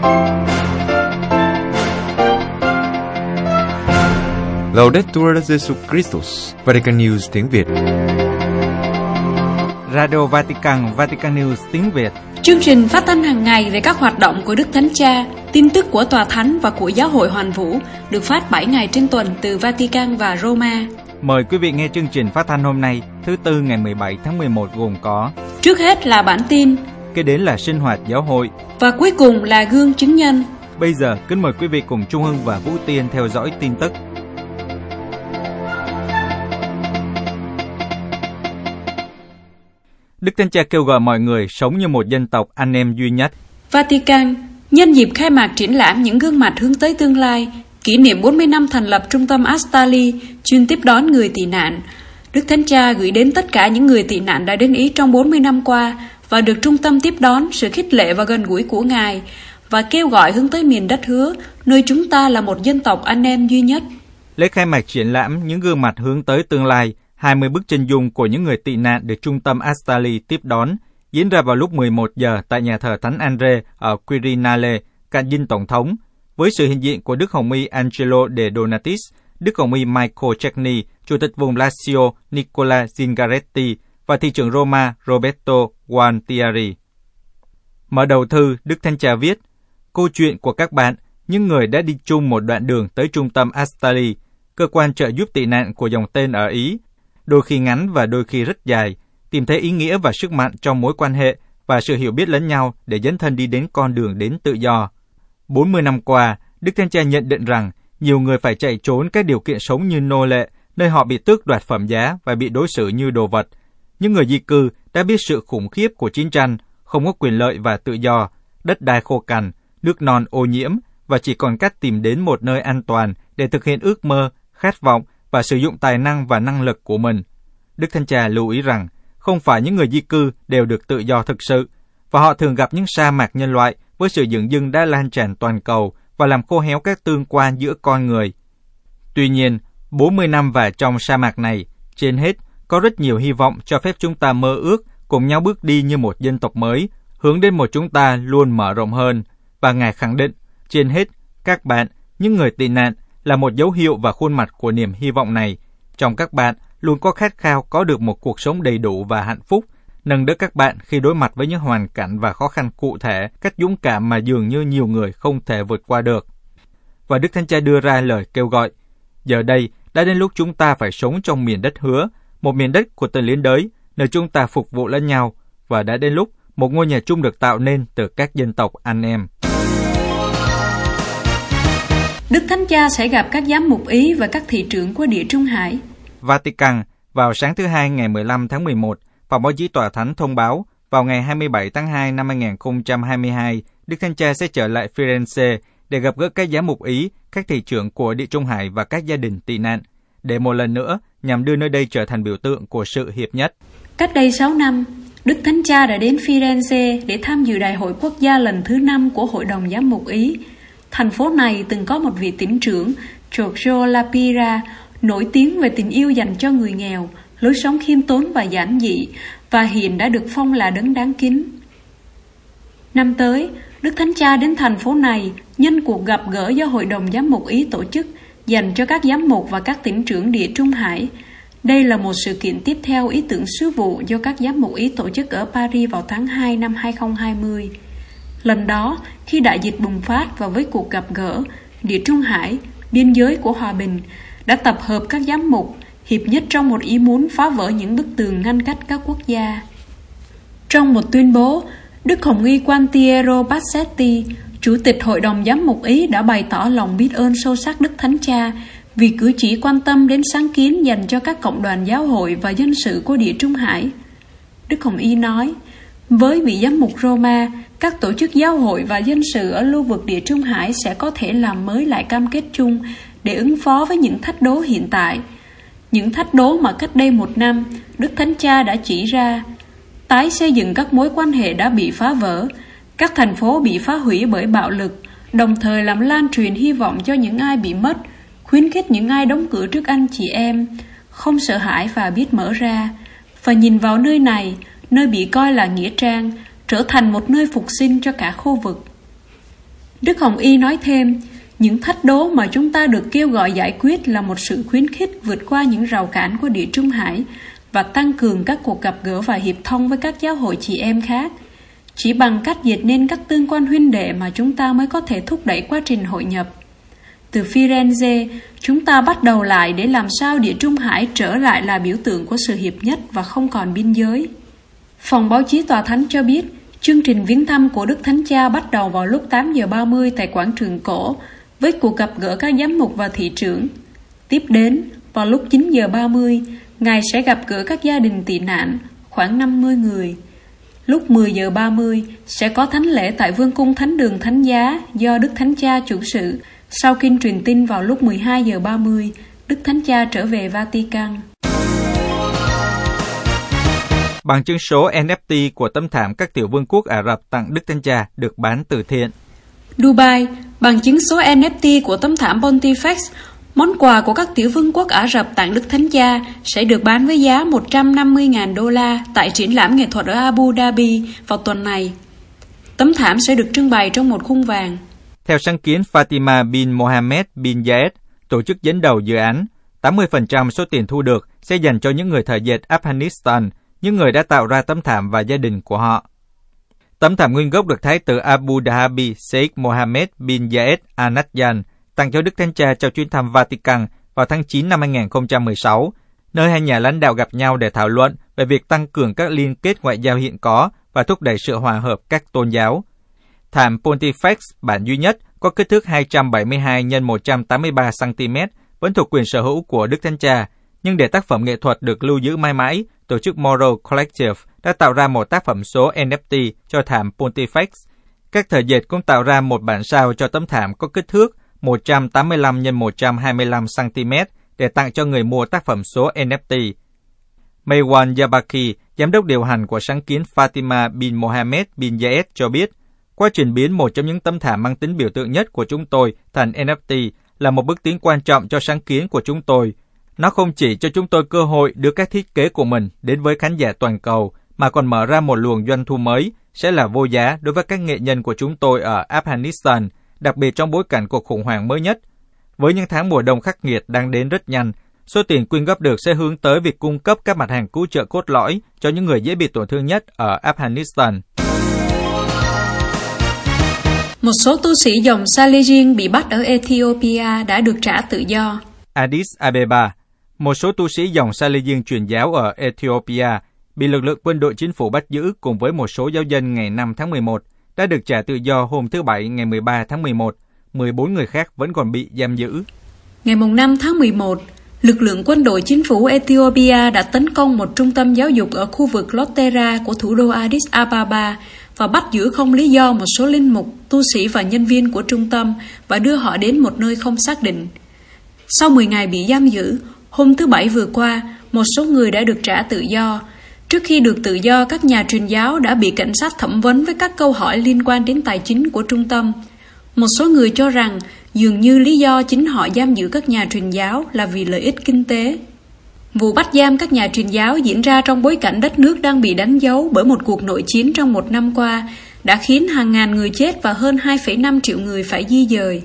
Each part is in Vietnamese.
Laudetur Jesus Christus, Vatican News tiếng Việt. Radio Vatican, Vatican News tiếng Việt. Chương trình phát thanh hàng ngày về các hoạt động của Đức Thánh Cha, tin tức của Tòa Thánh và của Giáo hội Hoàn Vũ, được phát 7 ngày trên tuần từ Vatican và Roma. Mời quý vị nghe chương trình phát thanh hôm nay, thứ Tư ngày 17 tháng 11 gồm có: trước hết là bản tin, kế đến là sinh hoạt giáo hội, và cuối cùng là gương chứng nhân. Bây giờ, kính mời quý vị cùng Trung Hưng và Vũ Tiên theo dõi tin tức. Đức Thánh Cha kêu gọi mọi người sống như một dân tộc anh em duy nhất. Vatican, nhân dịp khai mạc triển lãm những gương mặt hướng tới tương lai, kỷ niệm 40 năm thành lập trung tâm Astali, chuyên tiếp đón người tị nạn, Đức Thánh Cha gửi đến tất cả những người tị nạn đã đến Ý trong 40 năm qua và được trung tâm tiếp đón sự khích lệ và gần gũi của Ngài, và kêu gọi hướng tới miền đất hứa, nơi chúng ta là một dân tộc anh em duy nhất. Lễ khai mạc triển lãm những gương mặt hướng tới tương lai, 20 bức chân dung của những người tị nạn được trung tâm Astali tiếp đón, diễn ra vào lúc 11 giờ tại nhà thờ Thánh Andre ở Quirinale, cạnh dinh Tổng thống, với sự hiện diện của Đức Hồng y Angelo De Donatis, Đức Hồng y Michael Cecchini, Chủ tịch vùng Lazio Nicola Zingaretti và thị trưởng Roma Roberto Gualtieri. Mở đầu thư, Đức Thánh Cha viết: câu chuyện của các bạn, những người đã đi chung một đoạn đường tới trung tâm Astali, cơ quan trợ giúp tị nạn của dòng tên ở Ý, đôi khi ngắn và đôi khi rất dài, tìm thấy ý nghĩa và sức mạnh trong mối quan hệ và sự hiểu biết lẫn nhau để dấn thân đi đến con đường đến tự do. 40 năm qua, Đức Thánh Cha nhận định rằng nhiều người phải chạy trốn các điều kiện sống như nô lệ, nơi họ bị tước đoạt phẩm giá và bị đối xử như đồ vật. Những người di cư đã biết sự khủng khiếp của chiến tranh, không có quyền lợi và tự do, đất đai khô cằn, nước non ô nhiễm và chỉ còn cách tìm đến một nơi an toàn để thực hiện ước mơ, khát vọng và sử dụng tài năng và năng lực của mình. Đức Thánh Cha lưu ý rằng không phải những người di cư đều được tự do thực sự, và họ thường gặp những sa mạc nhân loại với sự dửng dưng đã lan tràn toàn cầu và làm khô héo các tương quan giữa con người. Tuy nhiên, 40 năm và trong sa mạc này, trên hết, có rất nhiều hy vọng cho phép chúng ta mơ ước, cùng nhau bước đi như một dân tộc mới, hướng đến một chúng ta luôn mở rộng hơn. Và Ngài khẳng định, trên hết, các bạn, những người tị nạn, là một dấu hiệu và khuôn mặt của niềm hy vọng này. Trong các bạn luôn có khát khao có được một cuộc sống đầy đủ và hạnh phúc, nâng đỡ các bạn khi đối mặt với những hoàn cảnh và khó khăn cụ thể, cách dũng cảm mà dường như nhiều người không thể vượt qua được. Và Đức Thánh Cha đưa ra lời kêu gọi: giờ đây đã đến lúc chúng ta phải sống trong miền đất hứa, một miền đất của tình liên đới, nơi chúng ta phục vụ lẫn nhau, và đã đến lúc một ngôi nhà chung được tạo nên từ các dân tộc anh em. Đức Thánh Cha sẽ gặp các giám mục Ý và các thị trưởng của Địa Trung Hải. Vatican, vào sáng thứ Hai ngày 15 tháng 11, Phòng báo chí Tòa Thánh thông báo, vào ngày 27 tháng 2 năm 2022, Đức Thánh Cha sẽ trở lại Firenze để gặp gỡ các giám mục Ý, các thị trưởng của Địa Trung Hải và các gia đình tị nạn, để một lần nữa nhằm đưa nơi đây trở thành biểu tượng của sự hiệp nhất. Cách đây 6 năm, Đức Thánh Cha đã đến Firenze để tham dự Đại hội Quốc gia lần thứ 5 của Hội đồng Giám mục Ý. Thành phố này từng có một vị tĩnh trưởng, Giorgio La Pira, nổi tiếng về tình yêu dành cho người nghèo, lối sống khiêm tốn và giản dị, và hiện đã được phong là đấng đáng kính. Năm tới, Đức Thánh Cha đến thành phố này nhân cuộc gặp gỡ do Hội đồng Giám mục Ý tổ chức dành cho các giám mục và các tĩnh trưởng Địa Trung Hải. Đây là một sự kiện tiếp theo ý tưởng sứ vụ do các giám mục Ý tổ chức ở Paris vào tháng 2 năm 2020. Lần đó, khi đại dịch bùng phát và với cuộc gặp gỡ, Địa Trung Hải, biên giới của hòa bình, đã tập hợp các giám mục, hiệp nhất trong một ý muốn phá vỡ những bức tường ngăn cách các quốc gia. Trong một tuyên bố, Đức Hồng y Gualtiero Bassetti, Chủ tịch Hội đồng Giám mục Ý, đã bày tỏ lòng biết ơn sâu sắc Đức Thánh Cha vì cử chỉ quan tâm đến sáng kiến dành cho các cộng đoàn giáo hội và dân sự của Địa Trung Hải. Đức Hồng y nói: với vị giám mục Roma, các tổ chức giáo hội và dân sự ở lưu vực Địa Trung Hải sẽ có thể làm mới lại cam kết chung để ứng phó với những thách đố hiện tại. Những thách đố mà cách đây 1 năm, Đức Thánh Cha đã chỉ ra: tái xây dựng các mối quan hệ đã bị phá vỡ, các thành phố bị phá hủy bởi bạo lực, đồng thời làm lan truyền hy vọng cho những ai bị mất, khuyến khích những ai đóng cửa trước anh chị em, không sợ hãi và biết mở ra, và nhìn vào nơi này, nơi bị coi là nghĩa trang, trở thành một nơi phục sinh cho cả khu vực. Đức Hồng Y nói thêm, những thách đố mà chúng ta được kêu gọi giải quyết là một sự khuyến khích vượt qua những rào cản của Địa Trung Hải và tăng cường các cuộc gặp gỡ và hiệp thông với các giáo hội chị em khác. Chỉ bằng cách dệt nên các tương quan huynh đệ mà chúng ta mới có thể thúc đẩy quá trình hội nhập. Từ Firenze, chúng ta bắt đầu lại để làm sao Địa Trung Hải trở lại là biểu tượng của sự hiệp nhất và không còn biên giới. Phòng báo chí Tòa Thánh cho biết, chương trình viếng thăm của Đức Thánh Cha bắt đầu vào lúc 8 giờ 30 tại quảng trường cổ với cuộc gặp gỡ các giám mục và thị trưởng. Tiếp đến, vào lúc 9 giờ 30, Ngài sẽ gặp gỡ các gia đình tị nạn, khoảng 50 người. Lúc 10 giờ 30 sẽ có thánh lễ tại Vương cung Thánh đường Thánh giá do Đức Thánh Cha chủ sự. Sau kinh truyền tin vào lúc 12 giờ 30, Đức Thánh Cha trở về Vatican. Bằng chứng số NFT của tấm thảm các tiểu vương quốc Ả Rập tặng Đức Thánh Cha được bán từ thiện. Dubai, bằng chứng số NFT của tấm thảm Pontifex, món quà của các tiểu vương quốc Ả Rập tặng Đức Thánh Cha sẽ được bán với giá $150.000 tại triển lãm nghệ thuật ở Abu Dhabi vào tuần này. Tấm thảm sẽ được trưng bày trong một khung vàng. Theo sáng kiến Fatima bin Mohammed bin Zayed, tổ chức dẫn đầu dự án, 80% số tiền thu được sẽ dành cho những người thợ dệt Afghanistan, những người đã tạo ra tấm thảm và gia đình của họ. Tấm thảm nguyên gốc được Thái tử Abu Dhabi Sheikh Mohammed bin Zayed Al Nahyan tặng cho Đức Thánh Cha trong chuyến thăm Vatican vào tháng 9 năm 2016, nơi hai nhà lãnh đạo gặp nhau để thảo luận về việc tăng cường các liên kết ngoại giao hiện có và thúc đẩy sự hòa hợp các tôn giáo. Thảm Pontifex bản duy nhất có kích thước 272 x 183 cm vẫn thuộc quyền sở hữu của Đức Thánh Cha, nhưng để tác phẩm nghệ thuật được lưu giữ mãi mãi, tổ chức Moral Collective đã tạo ra một tác phẩm số NFT cho thảm Pontifex. Các thợ dệt cũng tạo ra một bản sao cho tấm thảm có kích thước 185 x 125 cm để tặng cho người mua tác phẩm số NFT. Maywan Yabaki, giám đốc điều hành của sáng kiến Fatima bin Mohammed bin Zayed cho biết, quá trình biến một trong những tấm thảm mang tính biểu tượng nhất của chúng tôi thành NFT là một bước tiến quan trọng cho sáng kiến của chúng tôi. Nó không chỉ cho chúng tôi cơ hội đưa các thiết kế của mình đến với khán giả toàn cầu, mà còn mở ra một luồng doanh thu mới, sẽ là vô giá đối với các nghệ nhân của chúng tôi ở Afghanistan, đặc biệt trong bối cảnh cuộc khủng hoảng mới nhất. Với những tháng mùa đông khắc nghiệt đang đến rất nhanh, số tiền quyên góp được sẽ hướng tới việc cung cấp các mặt hàng cứu trợ cốt lõi cho những người dễ bị tổn thương nhất ở Afghanistan. Một số tu sĩ dòng Salesian bị bắt ở Ethiopia đã được trả tự do. Addis Abeba, một số tu sĩ dòng Salesian truyền giáo ở Ethiopia bị lực lượng quân đội chính phủ bắt giữ cùng với một số giáo dân ngày 5 tháng 11, đã được trả tự do hôm thứ Bảy ngày 13 tháng 11. 14 người khác vẫn còn bị giam giữ. Ngày 5 tháng 11, lực lượng quân đội chính phủ Ethiopia đã tấn công một trung tâm giáo dục ở khu vực Lotera của thủ đô Addis Ababa và bắt giữ không lý do một số linh mục, tu sĩ và nhân viên của trung tâm và đưa họ đến một nơi không xác định. Sau 10 ngày bị giam giữ, hôm thứ Bảy vừa qua, một số người đã được trả tự do. Trước khi được tự do, các nhà truyền giáo đã bị cảnh sát thẩm vấn với các câu hỏi liên quan đến tài chính của trung tâm. Một số người cho rằng dường như lý do chính họ giam giữ các nhà truyền giáo là vì lợi ích kinh tế. Vụ bắt giam các nhà truyền giáo diễn ra trong bối cảnh đất nước đang bị đánh dấu bởi một cuộc nội chiến trong một năm qua, đã khiến hàng ngàn người chết và hơn 2,5 triệu người phải di dời.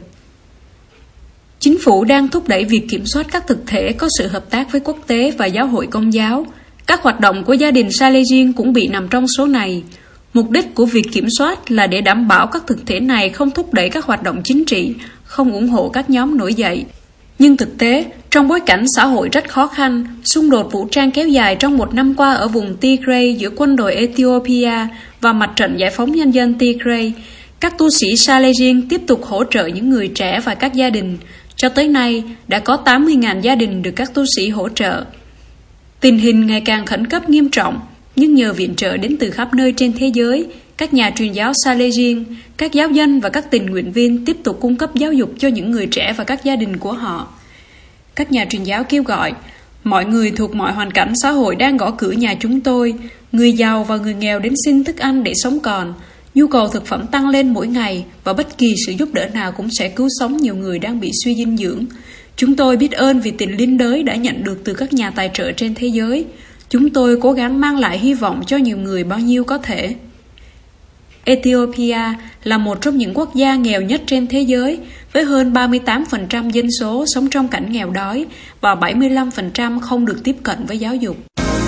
Chính phủ đang thúc đẩy việc kiểm soát các thực thể có sự hợp tác với quốc tế và giáo hội công giáo. Các hoạt động của gia đình Salesian cũng bị nằm trong số này. Mục đích của việc kiểm soát là để đảm bảo các thực thể này không thúc đẩy các hoạt động chính trị, không ủng hộ các nhóm nổi dậy. Nhưng thực tế, trong bối cảnh xã hội rất khó khăn, xung đột vũ trang kéo dài trong một năm qua ở vùng Tigray giữa quân đội Ethiopia và mặt trận giải phóng nhân dân Tigray, các tu sĩ Salesian tiếp tục hỗ trợ những người trẻ và các gia đình. Cho tới nay, đã có 80.000 gia đình được các tu sĩ hỗ trợ. Tình hình ngày càng khẩn cấp nghiêm trọng, nhưng nhờ viện trợ đến từ khắp nơi trên thế giới, các nhà truyền giáo Salesian, các giáo dân và các tình nguyện viên tiếp tục cung cấp giáo dục cho những người trẻ và các gia đình của họ. Các nhà truyền giáo kêu gọi, mọi người thuộc mọi hoàn cảnh xã hội đang gõ cửa nhà chúng tôi, người giàu và người nghèo đến xin thức ăn để sống còn. Nhu cầu thực phẩm tăng lên mỗi ngày và bất kỳ sự giúp đỡ nào cũng sẽ cứu sống nhiều người đang bị suy dinh dưỡng. Chúng tôi biết ơn vì tình liên đới đã nhận được từ các nhà tài trợ trên thế giới. Chúng tôi cố gắng mang lại hy vọng cho nhiều người bao nhiêu có thể. Ethiopia là một trong những quốc gia nghèo nhất trên thế giới, với hơn 38% dân số sống trong cảnh nghèo đói và 75% không được tiếp cận với giáo dục.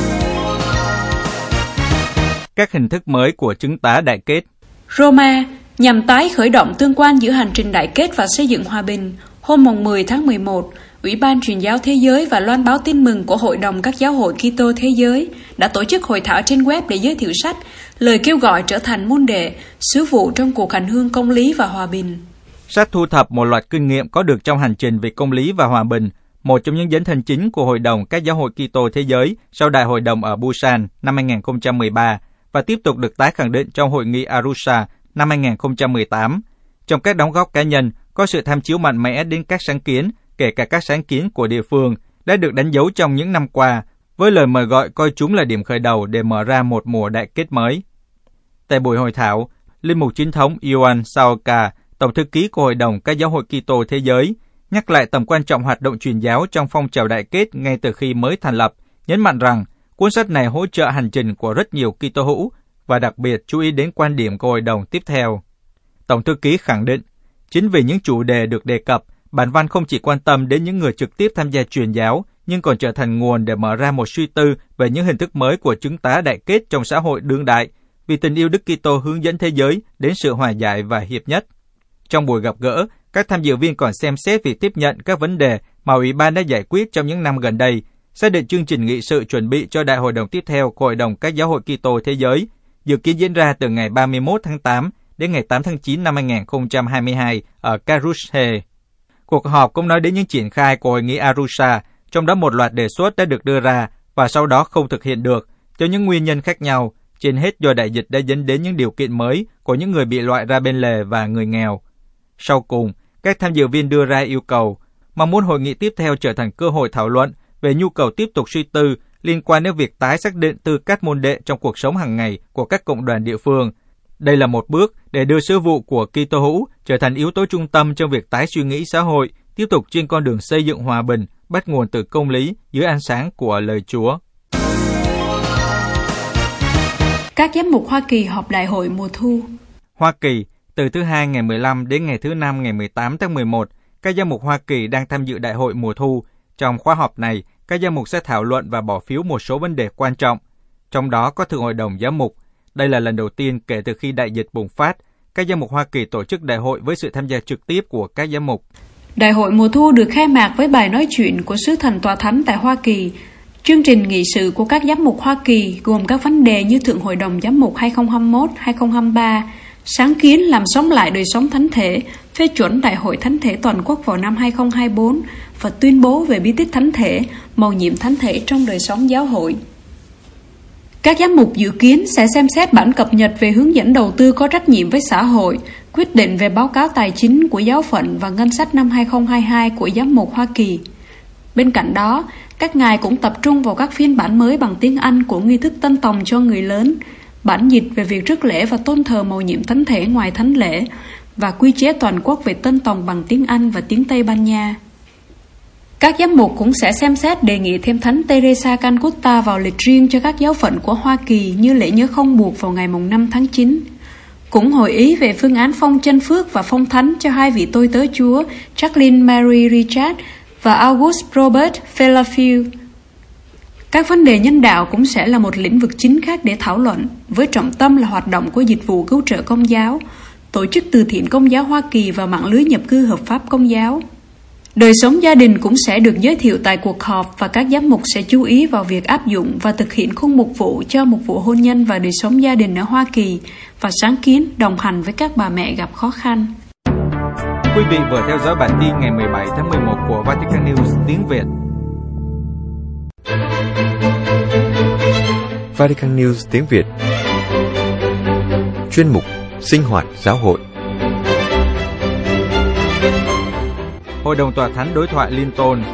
Các hình thức mới của chứng tá đại kết. Roma, nhằm tái khởi động tương quan giữa hành trình đại kết và xây dựng hòa bình, hôm 10 tháng 11, Ủy ban Truyền giáo Thế giới và Loan báo tin mừng của Hội đồng các giáo hội Kitô Thế giới đã tổ chức hội thảo trên web để giới thiệu sách Lời kêu gọi trở thành môn đệ, sứ vụ trong cuộc hành hương công lý và hòa bình. Sách thu thập một loạt kinh nghiệm có được trong hành trình vì công lý và hòa bình, một trong những dấn thân chính của Hội đồng các giáo hội Kitô Thế giới sau Đại hội đồng ở Busan năm 2013 và tiếp tục được tái khẳng định trong Hội nghị Arusha năm 2018. Trong các đóng góp cá nhân, có sự tham chiếu mạnh mẽ đến các sáng kiến, kể cả các sáng kiến của địa phương, đã được đánh dấu trong những năm qua, với lời mời gọi coi chúng là điểm khởi đầu để mở ra một mùa đại kết mới. Tại buổi hội thảo, Linh mục chính thống Ioan Saoka, Tổng thư ký của Hội đồng các giáo hội Kitô Thế giới, nhắc lại tầm quan trọng hoạt động truyền giáo trong phong trào đại kết ngay từ khi mới thành lập, nhấn mạnh rằng cuốn sách này hỗ trợ hành trình của rất nhiều Kitô hữu và đặc biệt chú ý đến quan điểm của Hội đồng tiếp theo. Tổng thư ký khẳng định, chính vì những chủ đề được đề cập, bản văn không chỉ quan tâm đến những người trực tiếp tham gia truyền giáo, nhưng còn trở thành nguồn để mở ra một suy tư về những hình thức mới của chứng tá đại kết trong xã hội đương đại, vì tình yêu Đức Kitô hướng dẫn thế giới đến sự hòa giải và hiệp nhất. Trong buổi gặp gỡ, các tham dự viên còn xem xét việc tiếp nhận các vấn đề mà Ủy ban đã giải quyết trong những năm gần đây, xác định chương trình nghị sự chuẩn bị cho Đại hội đồng tiếp theo của Hội đồng các giáo hội Kitô Thế giới, dự kiến diễn ra từ ngày 31 tháng 8 đến ngày 8 tháng 9 năm 2022 ở Karlsruhe. Cuộc họp cũng nói đến những triển khai của Hội nghị Arusha, trong đó một loạt đề xuất đã được đưa ra và sau đó không thực hiện được cho những nguyên nhân khác nhau, trên hết do đại dịch đã dẫn đến những điều kiện mới của những người bị loại ra bên lề và người nghèo. Sau cùng, các tham dự viên đưa ra yêu cầu mong muốn hội nghị tiếp theo trở thành cơ hội thảo luận về nhu cầu tiếp tục suy tư liên quan đến việc tái xác định tư cách môn đệ trong cuộc sống hàng ngày của các cộng đoàn địa phương. Đây là một bước để đưa sứ vụ của Kitô hữu trở thành yếu tố trung tâm trong việc tái suy nghĩ xã hội, tiếp tục trên con đường xây dựng hòa bình, bắt nguồn từ công lý dưới ánh sáng của lời Chúa. Các giám mục Hoa Kỳ họp đại hội mùa thu. Hoa Kỳ, từ thứ Hai ngày 15 đến ngày thứ Năm ngày 18 tháng 11, các giám mục Hoa Kỳ đang tham dự đại hội mùa thu. Trong khóa họp này, các giám mục sẽ thảo luận và bỏ phiếu một số vấn đề quan trọng. Trong đó có Thượng hội đồng giám mục. Đây là lần đầu tiên kể từ khi đại dịch bùng phát, các giám mục Hoa Kỳ tổ chức đại hội với sự tham gia trực tiếp của các giám mục. Đại hội mùa thu được khai mạc với bài nói chuyện của Sứ Thần Tòa Thánh tại Hoa Kỳ. Chương trình nghị sự của các giám mục Hoa Kỳ gồm các vấn đề như Thượng hội đồng giám mục 2021-2023, sáng kiến làm sống lại đời sống thánh thể, phê chuẩn Đại hội Thánh thể toàn quốc vào năm 2024 và tuyên bố về bí tích thánh thể, mầu nhiệm thánh thể trong đời sống giáo hội. Các giám mục dự kiến sẽ xem xét bản cập nhật về hướng dẫn đầu tư có trách nhiệm với xã hội, quyết định về báo cáo tài chính của giáo phận và ngân sách năm 2022 của giám mục Hoa Kỳ. Bên cạnh đó, các ngài cũng tập trung vào các phiên bản mới bằng tiếng Anh của nghi thức tân tòng cho người lớn, bản dịch về việc rước lễ và tôn thờ mầu nhiệm thánh thể ngoài thánh lễ, và quy chế toàn quốc về tân tòng bằng tiếng Anh và tiếng Tây Ban Nha. Các giám mục cũng sẽ xem xét đề nghị thêm Thánh Teresa Calcutta vào lịch riêng cho các giáo phận của Hoa Kỳ như lễ nhớ không buộc vào ngày 5 tháng 9. Cũng hội ý về phương án phong chân phước và phong thánh cho hai vị tôi tớ Chúa Jacqueline Mary Richard và August Robert Felafield. Các vấn đề nhân đạo cũng sẽ là một lĩnh vực chính khác để thảo luận, với trọng tâm là hoạt động của dịch vụ cứu trợ công giáo, tổ chức từ thiện công giáo Hoa Kỳ và mạng lưới nhập cư hợp pháp công giáo. Đời sống gia đình cũng sẽ được giới thiệu tại cuộc họp và các giám mục sẽ chú ý vào việc áp dụng và thực hiện khung mục vụ cho mục vụ hôn nhân và đời sống gia đình ở Hoa Kỳ và sáng kiến đồng hành với các bà mẹ gặp khó khăn. Quý vị vừa theo dõi bản tin ngày 17 tháng 11 của Vatican News tiếng Việt. Vatican News tiếng Việt. Chuyên mục Sinh hoạt giáo hội. Hội đồng Tòa Thánh đối thoại liên tôn.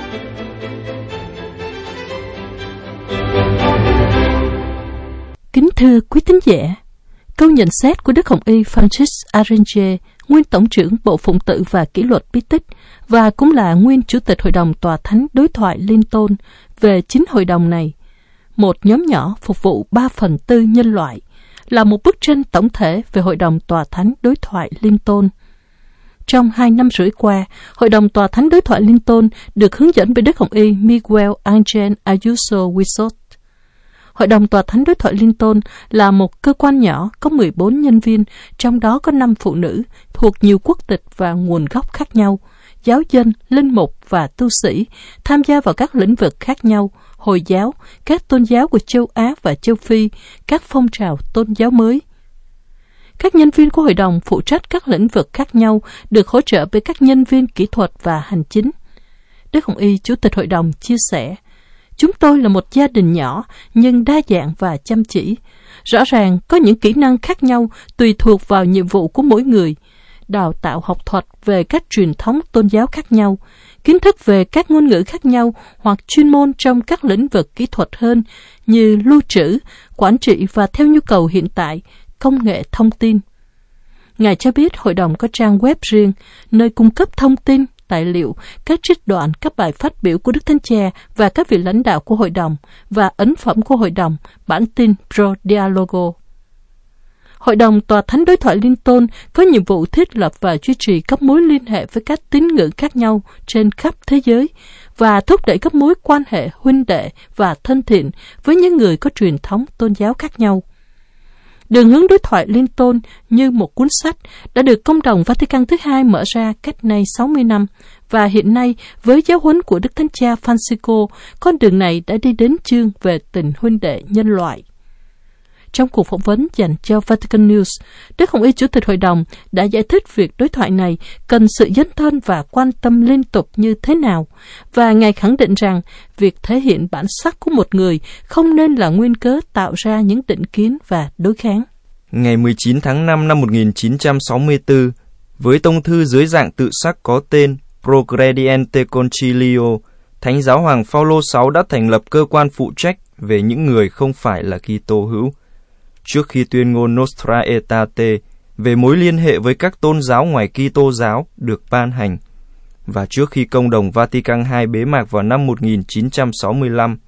Kính thưa quý thính giả, câu nhận xét của Đức Hồng Y Francis Arrenge, nguyên Tổng trưởng Bộ Phụng tự và Kỷ luật bí tích và cũng là nguyên Chủ tịch Hội đồng Tòa Thánh đối thoại liên tôn về chính hội đồng này, một nhóm nhỏ phục vụ 3/4 nhân loại, là một bức tranh tổng thể về Hội đồng Tòa Thánh Đối thoại Liên Tôn. Trong 2 năm rưỡi qua, Hội đồng Tòa Thánh Đối thoại Liên Tôn được hướng dẫn bởi Đức Hồng Y Miguel Angel Ayuso Huizot. Hội đồng Tòa Thánh Đối thoại Liên Tôn là một cơ quan nhỏ có 14 nhân viên, trong đó có 5 phụ nữ thuộc nhiều quốc tịch và nguồn gốc khác nhau, giáo dân, linh mục và tu sĩ, tham gia vào các lĩnh vực khác nhau, Hồi giáo, các tôn giáo của châu Á và châu Phi, các phong trào tôn giáo mới. Các nhân viên của hội đồng phụ trách các lĩnh vực khác nhau, được hỗ trợ bởi các nhân viên kỹ thuật và hành chính. Đức Hồng Y, Chủ tịch hội đồng, chia sẻ, chúng tôi là một gia đình nhỏ nhưng đa dạng và chăm chỉ. Rõ ràng có những kỹ năng khác nhau tùy thuộc vào nhiệm vụ của mỗi người. Đào tạo học thuật về các truyền thống tôn giáo khác nhau, kiến thức về các ngôn ngữ khác nhau hoặc chuyên môn trong các lĩnh vực kỹ thuật hơn như lưu trữ, quản trị và theo nhu cầu hiện tại, công nghệ thông tin. Ngài cho biết hội đồng có trang web riêng, nơi cung cấp thông tin, tài liệu, các trích đoạn các bài phát biểu của Đức Thánh Cha và các vị lãnh đạo của hội đồng và ấn phẩm của hội đồng, bản tin Pro Dialogo. Hội đồng Tòa Thánh Đối thoại Liên Tôn có nhiệm vụ thiết lập và duy trì các mối liên hệ với các tín ngưỡng khác nhau trên khắp thế giới và thúc đẩy các mối quan hệ huynh đệ và thân thiện với những người có truyền thống tôn giáo khác nhau. Đường hướng đối thoại Liên Tôn như một cuốn sách đã được Công đồng Vatican thứ hai mở ra cách nay 60 năm và hiện nay với giáo huấn của Đức Thánh Cha Francisco, con đường này đã đi đến chương về tình huynh đệ nhân loại. Trong cuộc phỏng vấn dành cho Vatican News, Đức Hồng Y Chủ tịch Hội đồng đã giải thích việc đối thoại này cần sự dấn thân và quan tâm liên tục như thế nào, và Ngài khẳng định rằng việc thể hiện bản sắc của một người không nên là nguyên cớ tạo ra những định kiến và đối kháng. Ngày 19 tháng 5 năm 1964, với tông thư dưới dạng tự sắc có tên Progrediente Concilio, Thánh Giáo Hoàng Phaolô VI đã thành lập cơ quan phụ trách về những người không phải là Kitô hữu. Trước khi tuyên ngôn Nostra Aetate về mối liên hệ với các tôn giáo ngoài Kitô giáo được ban hành, và trước khi Công đồng Vatican II bế mạc vào năm 1965.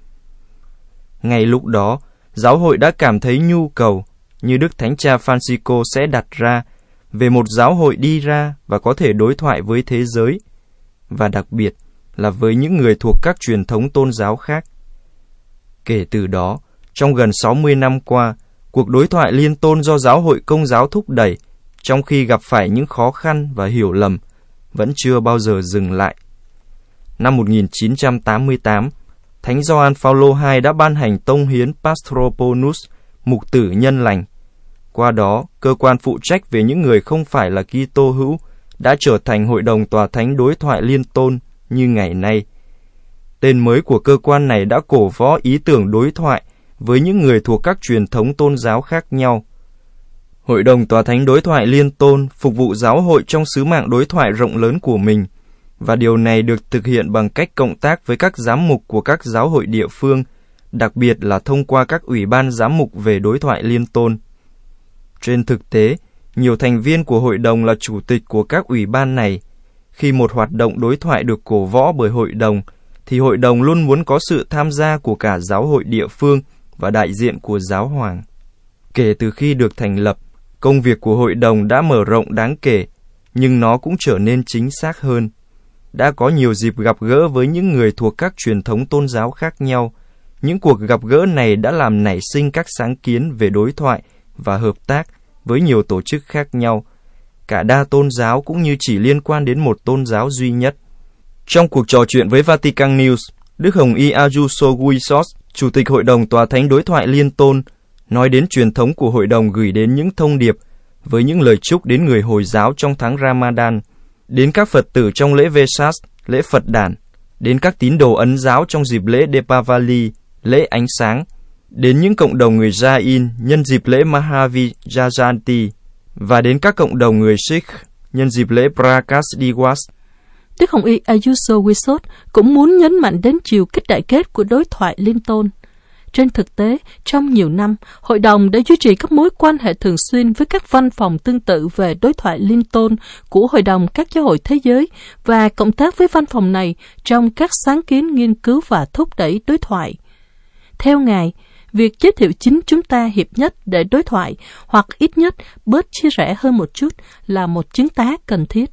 Ngay lúc đó, giáo hội đã cảm thấy nhu cầu, như Đức Thánh Cha Francisco sẽ đặt ra, về một giáo hội đi ra và có thể đối thoại với thế giới, và đặc biệt là với những người thuộc các truyền thống tôn giáo khác. Kể từ đó, trong gần 60 năm qua, cuộc đối thoại liên tôn do giáo hội Công giáo thúc đẩy, trong khi gặp phải những khó khăn và hiểu lầm, vẫn chưa bao giờ dừng lại. Năm 1988, Thánh Gioan Phaolô II đã ban hành tông hiến Pastors Bonus, mục tử nhân lành. Qua đó, cơ quan phụ trách về những người không phải là Kitô hữu đã trở thành Hội đồng Tòa Thánh Đối thoại Liên tôn như ngày nay. Tên mới của cơ quan này đã cổ võ ý tưởng đối thoại với những người thuộc các truyền thống tôn giáo khác nhau. Hội đồng Tòa Thánh Đối thoại Liên tôn phục vụ giáo hội trong sứ mạng đối thoại rộng lớn của mình, và điều này được thực hiện bằng cách cộng tác với các giám mục của các giáo hội địa phương, đặc biệt là thông qua các ủy ban giám mục về đối thoại liên tôn. Trên thực tế, nhiều thành viên của hội đồng là chủ tịch của các ủy ban này. Khi một hoạt động đối thoại được cổ võ bởi hội đồng, thì hội đồng luôn muốn có sự tham gia của cả giáo hội địa phương và đại diện của giáo hoàng. Kể từ khi được thành lập, công việc của hội đồng đã mở rộng đáng kể, nhưng nó cũng trở nên chính xác hơn. Đã có nhiều dịp gặp gỡ với những người thuộc các truyền thống tôn giáo khác nhau. Những cuộc gặp gỡ này đã làm nảy sinh các sáng kiến về đối thoại và hợp tác với nhiều tổ chức khác nhau, cả đa tôn giáo cũng như chỉ liên quan đến một tôn giáo duy nhất. Trong cuộc trò chuyện với Vatican News, Đức Hồng Y Ayuso Huizot, Chủ tịch Hội đồng Tòa Thánh Đối thoại Liên tôn, nói đến truyền thống của hội đồng gửi đến những thông điệp với những lời chúc đến người Hồi giáo trong tháng Ramadan, đến các Phật tử trong lễ Vesak, lễ Phật đản, đến các tín đồ Ấn giáo trong dịp lễ Deepavali, lễ ánh sáng, đến những cộng đồng người Jain nhân dịp lễ Mahavir Jayanti, và đến các cộng đồng người Sikh nhân dịp lễ Prakash Diwas. Đức Hồng Y Ayuso Huizot cũng muốn nhấn mạnh đến chiều kích đại kết của đối thoại liên tôn. Trên thực tế, trong nhiều năm, hội đồng đã duy trì các mối quan hệ thường xuyên với các văn phòng tương tự về đối thoại liên tôn của Hội đồng các giáo hội thế giới và cộng tác với văn phòng này trong các sáng kiến nghiên cứu và thúc đẩy đối thoại. Theo Ngài, Việc giới thiệu chính chúng ta hiệp nhất để đối thoại, hoặc ít nhất bớt chia rẽ hơn một chút, là một chứng tá cần thiết.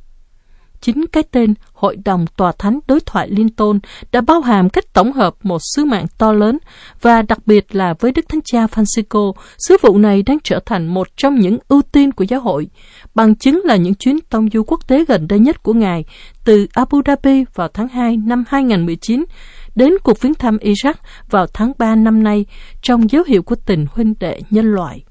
Chính cái tên Hội đồng Tòa Thánh Đối thoại Liên Tôn đã bao hàm cách tổng hợp một sứ mạng to lớn, và đặc biệt là với Đức Thánh Cha Francisco, sứ vụ này đang trở thành một trong những ưu tiên của giáo hội, bằng chứng là những chuyến tông du quốc tế gần đây nhất của Ngài, từ Abu Dhabi vào tháng 2 năm 2019, đến cuộc viếng thăm Iraq vào tháng 3 năm nay, trong dấu hiệu của tình huynh đệ nhân loại.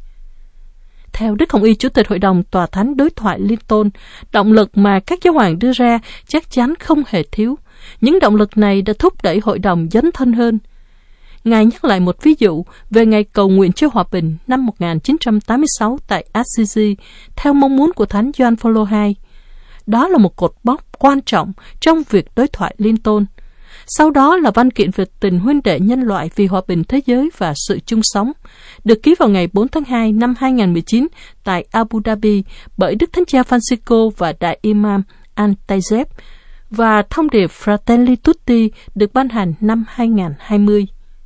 Theo Đức Hồng Y Chủ tịch Hội đồng Tòa Thánh Đối thoại Liên Tôn, động lực mà các giáo hoàng đưa ra chắc chắn không hề thiếu. Những động lực này đã thúc đẩy Hội đồng dấn thân hơn. Ngài nhắc lại một ví dụ về ngày cầu nguyện cho hòa bình năm 1986 tại Assisi, theo mong muốn của Thánh Gioan Phaolô II. Đó là một cột mốc quan trọng trong việc đối thoại Liên Tôn. Sau đó là văn kiện về tình huynh đệ nhân loại vì hòa bình thế giới và sự chung sống, được ký vào ngày 4 tháng 2 năm 2019 tại Abu Dhabi bởi Đức Thánh Cha Francisco và Đại Imam Al-Tayyeb, và thông điệp Fratelli Tutti được ban hành năm 2020.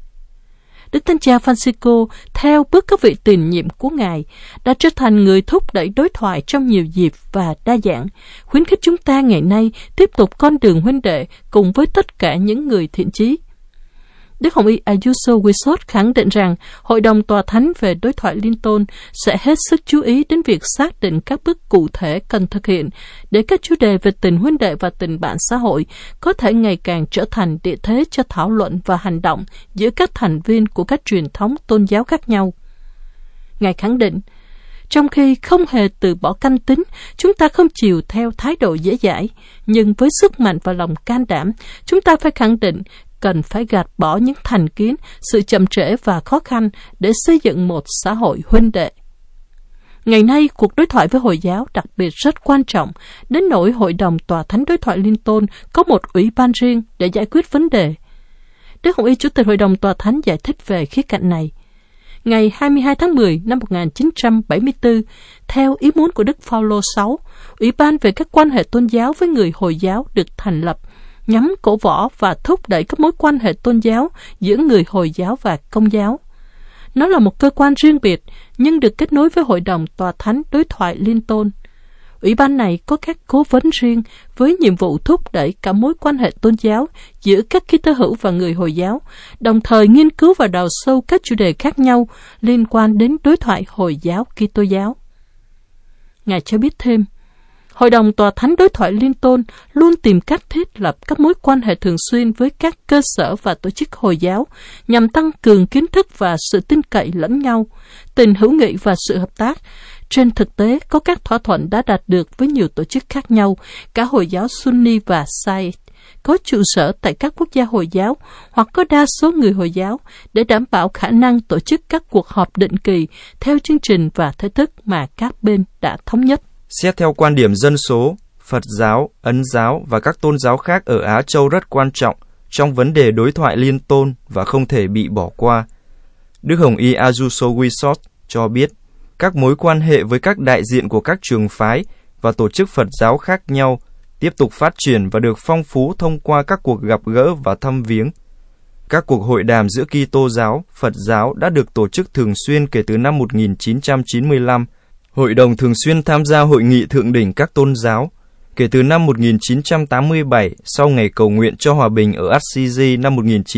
Đức Thánh Cha Francisco, theo bước các vị tiền nhiệm của Ngài, đã trở thành người thúc đẩy đối thoại trong nhiều dịp và đa dạng, khuyến khích chúng ta ngày nay tiếp tục con đường huynh đệ cùng với tất cả những người thiện chí. Đức Hồng Y Ayuso Wisot khẳng định rằng Hội đồng Tòa Thánh về đối thoại Liên Tôn sẽ hết sức chú ý đến việc xác định các bước cụ thể cần thực hiện để các chủ đề về tình huynh đệ và tình bạn xã hội có thể ngày càng trở thành địa thế cho thảo luận và hành động giữa các thành viên của các truyền thống tôn giáo khác nhau. Ngài khẳng định, trong khi không hề từ bỏ căn tín, chúng ta không chiều theo thái độ dễ dãi, nhưng với sức mạnh và lòng can đảm, chúng ta phải khẳng định cần phải gạt bỏ những thành kiến, sự chậm trễ và khó khăn để xây dựng một xã hội huynh đệ. Ngày nay, cuộc đối thoại với Hồi giáo đặc biệt rất quan trọng, đến nỗi Hội đồng Tòa Thánh Đối thoại Liên Tôn có một ủy ban riêng để giải quyết vấn đề. Đức Hồng Y Chủ tịch Hội đồng Tòa Thánh giải thích về khía cạnh này. Ngày 22 tháng 10 năm 1974, theo ý muốn của Đức Phaolô VI, Ủy ban về các quan hệ tôn giáo với người Hồi giáo được thành lập, nhằm cổ võ và thúc đẩy các mối quan hệ tôn giáo giữa người Hồi giáo và Công giáo. Nó là một cơ quan riêng biệt, nhưng được kết nối với Hội đồng Tòa Thánh Đối thoại Liên Tôn. Ủy ban này có các cố vấn riêng với nhiệm vụ thúc đẩy cả mối quan hệ tôn giáo giữa các Kitô hữu và người Hồi giáo, đồng thời nghiên cứu và đào sâu các chủ đề khác nhau liên quan đến đối thoại Hồi giáo Kitô giáo. Ngài cho biết thêm, Hội đồng Tòa Thánh Đối thoại Liên Tôn luôn tìm cách thiết lập các mối quan hệ thường xuyên với các cơ sở và tổ chức Hồi giáo nhằm tăng cường kiến thức và sự tin cậy lẫn nhau, tình hữu nghị và sự hợp tác. Trên thực tế, có các thỏa thuận đã đạt được với nhiều tổ chức khác nhau, cả Hồi giáo Sunni và Shiite, có trụ sở tại các quốc gia Hồi giáo hoặc có đa số người Hồi giáo để đảm bảo khả năng tổ chức các cuộc họp định kỳ theo chương trình và thể thức mà các bên đã thống nhất. Xét theo quan điểm dân số, Phật giáo, Ấn giáo và các tôn giáo khác ở Á Châu rất quan trọng trong vấn đề đối thoại liên tôn và không thể bị bỏ qua. Đức Hồng Y Ayuso Wisot cho biết, các mối quan hệ với các đại diện của các trường phái và tổ chức Phật giáo khác nhau tiếp tục phát triển và được phong phú thông qua các cuộc gặp gỡ và thăm viếng. Các cuộc hội đàm giữa Kitô giáo, Phật giáo đã được tổ chức thường xuyên kể từ năm 1995. Hội đồng thường xuyên tham gia hội nghị thượng đỉnh các tôn giáo. Kể từ năm 1987, sau ngày cầu nguyện cho hòa bình ở Assisi năm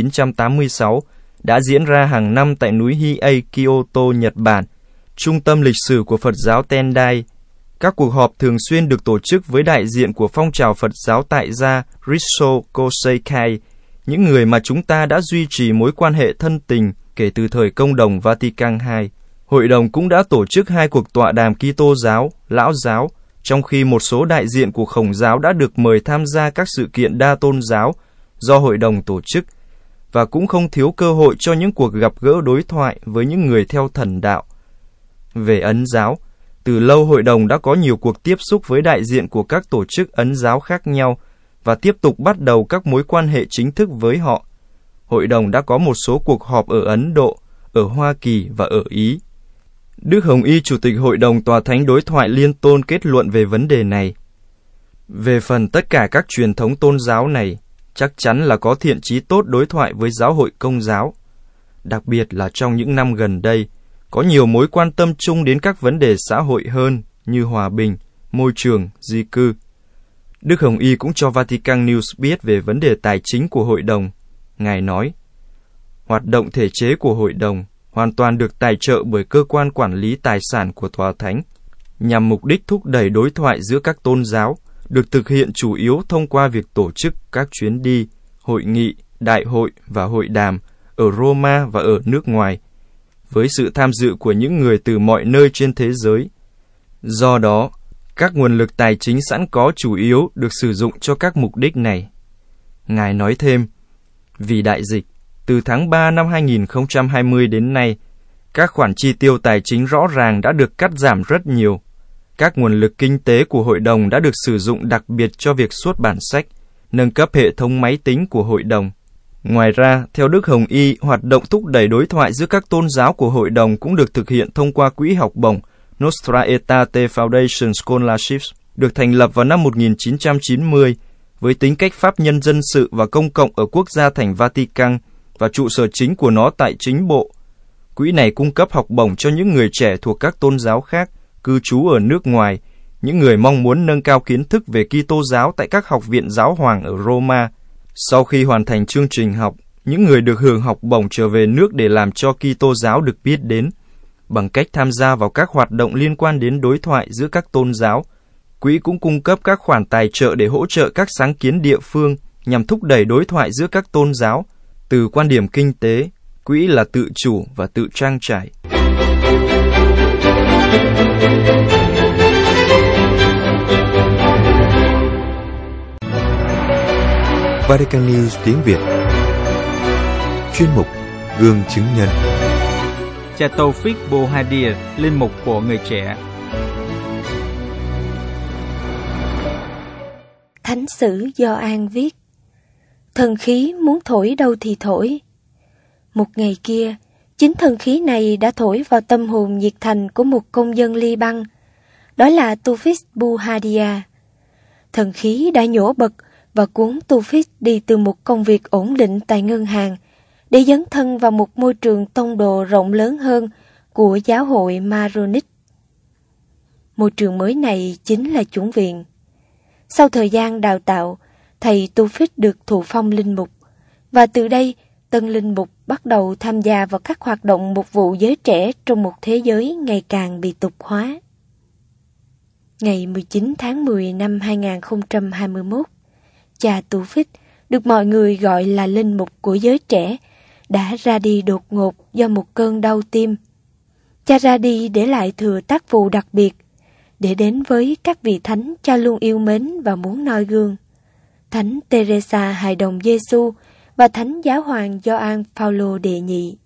1986, đã diễn ra hàng năm tại núi Hiei, Kyoto, Nhật Bản, trung tâm lịch sử của Phật giáo Tendai. Các cuộc họp thường xuyên được tổ chức với đại diện của phong trào Phật giáo tại gia Riso Koseikai, những người mà chúng ta đã duy trì mối quan hệ thân tình kể từ thời Công đồng Vatican II. Hội đồng cũng đã tổ chức 2 cuộc tọa đàm Kitô giáo, Lão giáo, trong khi một số đại diện của Khổng giáo đã được mời tham gia các sự kiện đa tôn giáo do hội đồng tổ chức, và cũng không thiếu cơ hội cho những cuộc gặp gỡ đối thoại với những người theo thần đạo. Về Ấn giáo, từ lâu hội đồng đã có nhiều cuộc tiếp xúc với đại diện của các tổ chức Ấn giáo khác nhau và tiếp tục bắt đầu các mối quan hệ chính thức với họ. Hội đồng đã có một số cuộc họp ở Ấn Độ, ở Hoa Kỳ và ở Ý. Đức Hồng Y Chủ tịch Hội đồng Tòa Thánh Đối thoại Liên Tôn kết luận về vấn đề này. Về phần tất cả các truyền thống tôn giáo này, chắc chắn là có thiện chí tốt đối thoại với giáo hội Công giáo. đặc biệt là trong những năm gần đây, có nhiều mối quan tâm chung đến các vấn đề xã hội hơn như hòa bình, môi trường, di cư. Đức Hồng Y cũng cho Vatican News biết về vấn đề tài chính của hội đồng. Ngài nói, hoạt động thể chế của hội đồng hoàn toàn được tài trợ bởi cơ quan quản lý tài sản của Tòa Thánh, nhằm mục đích thúc đẩy đối thoại giữa các tôn giáo, được thực hiện chủ yếu thông qua việc tổ chức các chuyến đi, hội nghị, đại hội và hội đàm ở Roma và ở nước ngoài, với sự tham dự của những người từ mọi nơi trên thế giới. Do đó, các nguồn lực tài chính sẵn có chủ yếu được sử dụng cho các mục đích này. Ngài nói thêm, vì đại dịch, từ tháng 3 năm 2020 đến nay, các khoản chi tiêu tài chính rõ ràng đã được cắt giảm rất nhiều. Các nguồn lực kinh tế của hội đồng đã được sử dụng đặc biệt cho việc xuất bản sách, nâng cấp hệ thống máy tính của hội đồng. Ngoài ra, theo Đức Hồng Y, hoạt động thúc đẩy đối thoại giữa các tôn giáo của hội đồng cũng được thực hiện thông qua quỹ học bổng Nostra Aetate Foundation Scholarships, được thành lập vào năm 1990, với tính cách pháp nhân dân sự và công cộng ở quốc gia thành Vatican và trụ sở chính của nó tại chính bộ. Quỹ này cung cấp học bổng cho những người trẻ thuộc các tôn giáo khác, cư trú ở nước ngoài, những người mong muốn nâng cao kiến thức về Kitô giáo tại các học viện giáo hoàng ở Roma. Sau khi hoàn thành chương trình học, những người được hưởng học bổng trở về nước để làm cho Kitô giáo được biết đến. Bằng cách tham gia vào các hoạt động liên quan đến đối thoại giữa các tôn giáo, quỹ cũng cung cấp các khoản tài trợ để hỗ trợ các sáng kiến địa phương nhằm thúc đẩy đối thoại giữa các tôn giáo. Từ quan điểm kinh tế, quỹ là tự chủ và tự trang trải. Vatican News tiếng Việt. Chuyên mục Gương chứng nhân. Cha Tawfik Bouhadir, linh mục của người trẻ. Thánh sử Gioan viết: thần khí muốn thổi đâu thì thổi. Một ngày kia, chính thần khí này đã thổi vào tâm hồn nhiệt thành của một công dân Liban, đó là Tawfik Bouhadir. Thần khí đã nhổ bật và cuốn Tawfik đi từ một công việc ổn định tại ngân hàng để dấn thân vào một môi trường tông đồ rộng lớn hơn của giáo hội Maronite. Môi trường mới này chính là chủng viện. Sau thời gian đào tạo, thầy Tawfik được thụ phong linh mục, và từ đây tân linh mục bắt đầu tham gia vào các hoạt động mục vụ giới trẻ trong một thế giới ngày càng bị tục hóa. Ngày 19 tháng 10 năm 2021, cha Tawfik, được mọi người gọi là linh mục của giới trẻ, đã ra đi đột ngột do một cơn đau tim. Cha ra đi để lại thừa tác vụ đặc biệt, để đến với các vị thánh cha luôn yêu mến và muốn noi gương: Thánh Teresa Hài Đồng Giêsu và Thánh Giáo hoàng Gioan Phaolô đệ nhị.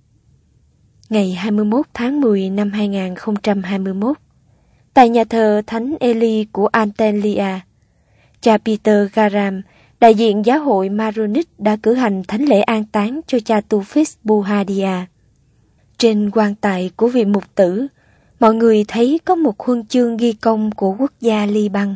Ngày 21 tháng 10 năm 2021, tại nhà thờ Thánh Eli của Antalya, cha Peter Garam, đại diện giáo hội Maronite, đã cử hành thánh lễ an táng cho cha Tawfik Bouhadir. Trên quan tài của vị mục tử, mọi người thấy có một huân chương ghi công của quốc gia Liban.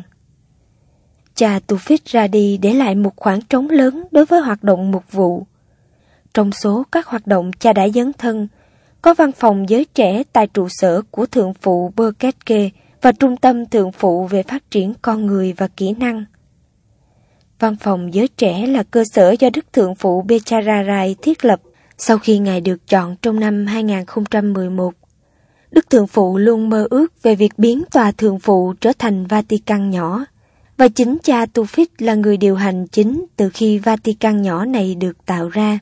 Cha Tawfik ra đi để lại một khoảng trống lớn đối với hoạt động mục vụ. Trong số các hoạt động cha đã dấn thân, có văn phòng giới trẻ tại trụ sở của Thượng phụ Berkeke và Trung tâm Thượng phụ về phát triển con người và kỹ năng. Văn phòng giới trẻ là cơ sở do Đức Thượng phụ Bechararai thiết lập sau khi Ngài được chọn trong năm 2011. Đức Thượng phụ luôn mơ ước về việc biến tòa Thượng phụ trở thành Vatican nhỏ, và chính cha Tawfik là người điều hành chính từ khi Vatican nhỏ này được tạo ra.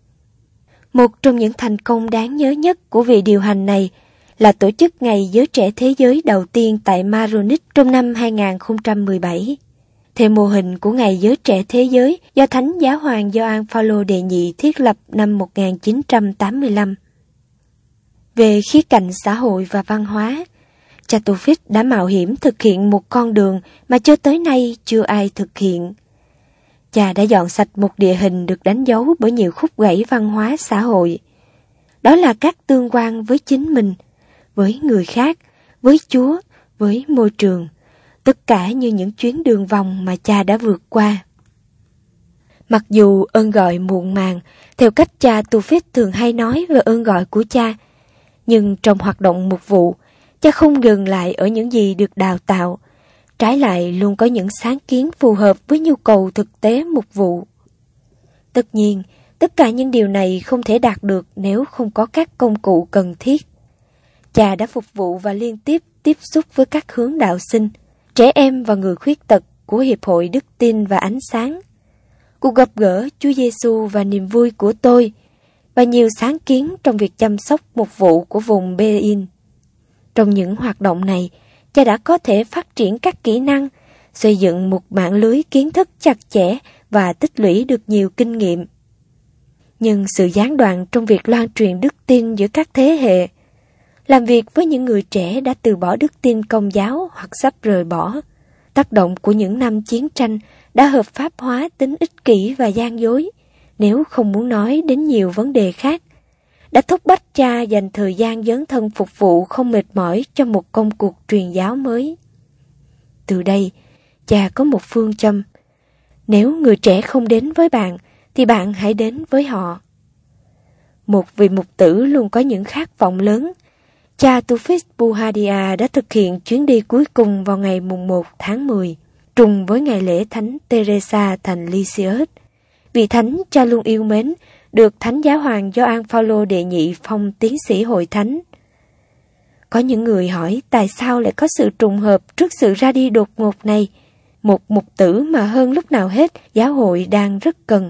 Một trong những thành công đáng nhớ nhất của vị điều hành này là tổ chức Ngày Giới Trẻ Thế Giới đầu tiên tại Maronite trong năm 2017, theo mô hình của Ngày Giới Trẻ Thế Giới do Thánh Giáo hoàng Gioan Phaolô đệ nhị thiết lập năm 1985. Về khía cạnh xã hội và văn hóa, cha Tawfik đã mạo hiểm thực hiện một con đường mà cho tới nay chưa ai thực hiện. Cha đã dọn sạch một địa hình được đánh dấu bởi nhiều khúc gãy văn hóa xã hội. Đó là các tương quan với chính mình, với người khác, với Chúa, với môi trường, tất cả như những chuyến đường vòng mà cha đã vượt qua. Mặc dù ơn gọi muộn màng, theo cách cha Tufik thường hay nói về ơn gọi của cha, nhưng trong hoạt động mục vụ, cha không dừng lại ở những gì được đào tạo, trái lại luôn có những sáng kiến phù hợp với nhu cầu thực tế mục vụ. Tất nhiên, tất cả những điều này không thể đạt được nếu không có các công cụ cần thiết. Cha đã phục vụ và liên tiếp tiếp xúc với các hướng đạo sinh, trẻ em và người khuyết tật của Hiệp hội Đức Tin và Ánh Sáng, cuộc gặp gỡ Chúa Giêsu và niềm vui của tôi, và nhiều sáng kiến trong việc chăm sóc mục vụ của vùng Bein. Trong những hoạt động này, cha đã có thể phát triển các kỹ năng, xây dựng một mạng lưới kiến thức chặt chẽ và tích lũy được nhiều kinh nghiệm. Nhưng sự gián đoạn trong việc loan truyền đức tin giữa các thế hệ, làm việc với những người trẻ đã từ bỏ đức tin Công giáo hoặc sắp rời bỏ, tác động của những năm chiến tranh đã hợp pháp hóa tính ích kỷ và gian dối, nếu không muốn nói đến nhiều vấn đề khác, đã thúc bách cha dành thời gian dấn thân phục vụ không mệt mỏi cho một công cuộc truyền giáo mới. Từ đây, cha có một phương châm: nếu người trẻ không đến với bạn, thì bạn hãy đến với họ. Một vị mục tử luôn có những khát vọng lớn. Cha Tufik Buhadia đã thực hiện chuyến đi cuối cùng vào ngày mùng 1 tháng 10, trùng với ngày lễ Thánh Teresa thành Lisieux. Vị thánh cha luôn yêu mến, được Thánh Giáo hoàng Gioan Phaolô đệ nhị phong tiến sĩ hội thánh. Có những người hỏi tại sao lại có sự trùng hợp trước sự ra đi đột ngột này, một mục tử mà hơn lúc nào hết giáo hội đang rất cần.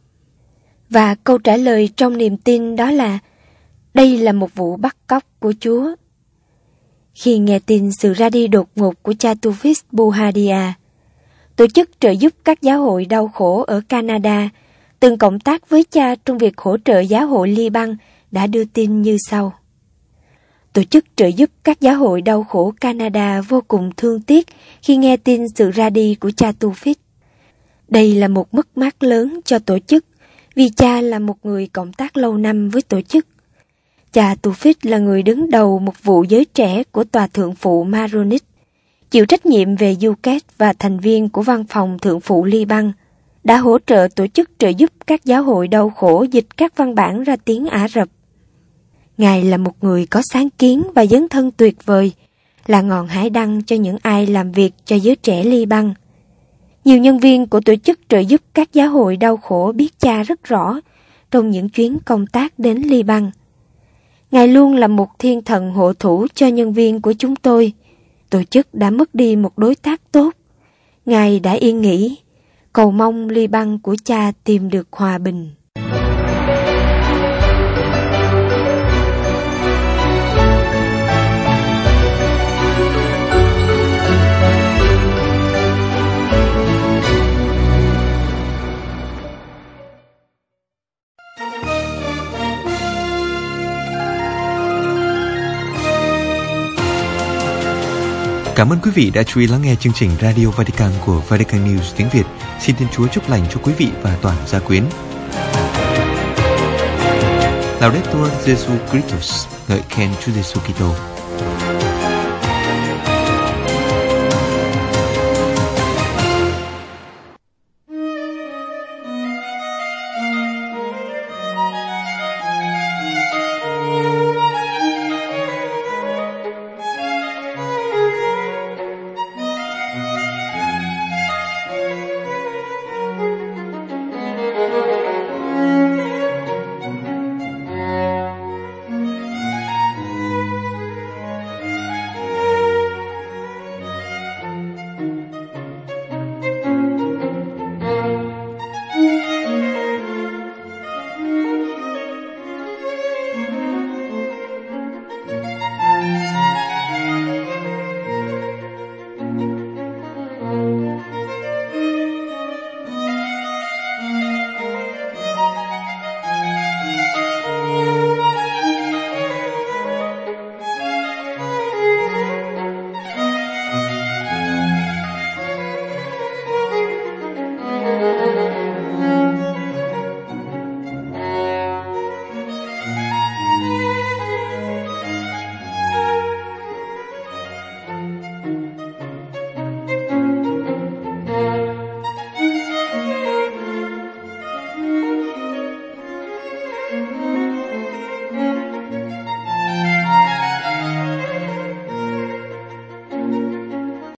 Và câu trả lời trong niềm tin đó là đây là một vụ bắt cóc của Chúa. Khi nghe tin sự ra đi đột ngột của cha Tufik Buhadia, tổ chức trợ giúp các giáo hội đau khổ ở Canada, từng cộng tác với cha trong việc hỗ trợ giáo hội Liban, đã đưa tin như sau. Tổ chức trợ giúp các giáo hội đau khổ Canada vô cùng thương tiếc khi nghe tin sự ra đi của cha Tufik. Đây là một mất mát lớn cho tổ chức, vì cha là một người cộng tác lâu năm với tổ chức. Cha Tufik là người đứng đầu một vụ giới trẻ của Tòa Thượng phụ Maronite, chịu trách nhiệm về du kết và thành viên của Văn phòng Thượng phụ Liban, đã hỗ trợ tổ chức trợ giúp các giáo hội đau khổ dịch các văn bản ra tiếng Ả Rập. Ngài là một người có sáng kiến và dấn thân tuyệt vời, là ngọn hải đăng cho những ai làm việc cho giới trẻ Liban. Nhiều nhân viên của tổ chức trợ giúp các giáo hội đau khổ biết cha rất rõ trong những chuyến công tác đến Liban. Ngài luôn là một thiên thần hộ thủ cho nhân viên của chúng tôi. Tổ chức đã mất đi một đối tác tốt. Ngài đã yên nghỉ, cầu mong Liban của cha tìm được hòa bình. Cảm ơn quý vị đã chú ý lắng nghe chương trình Radio Vatican của Vatican News tiếng Việt. Xin Thiên Chúa chúc lành cho quý vị và toàn gia quyến. Laudetur Jesu Christus, ngợi khen Chúa Giêsu Kitô.